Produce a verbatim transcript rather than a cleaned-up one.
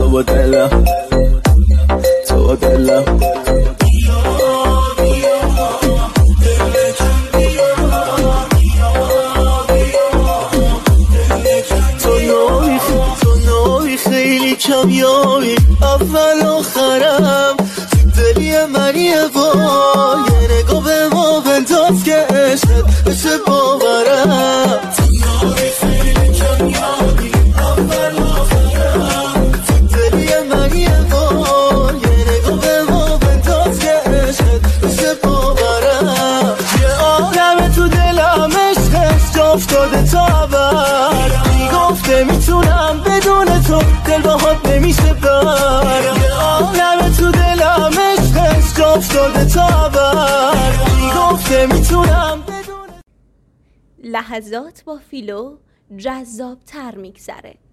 تو با دلم، تو با دلم. کمیابی اول آخرم تو دلی منی با یه نگاه به ما بنداز که عشقت بشه باورم. تو ناری خیلی کمیابی اول آخرم تو دلی منی با یه نگاه به ما بنداز که عشقت بشه باورم. یه عالمه تو دلم عشقش جا افتاده تا ابد، میگفته میتونم بدون تو دل باهات نمیشه برم. یه عالمه تو دلم عشقش جا افتاده تا ابد، میگفته میتونم بدون. لحظات با فیلو جذاب تر میگذره.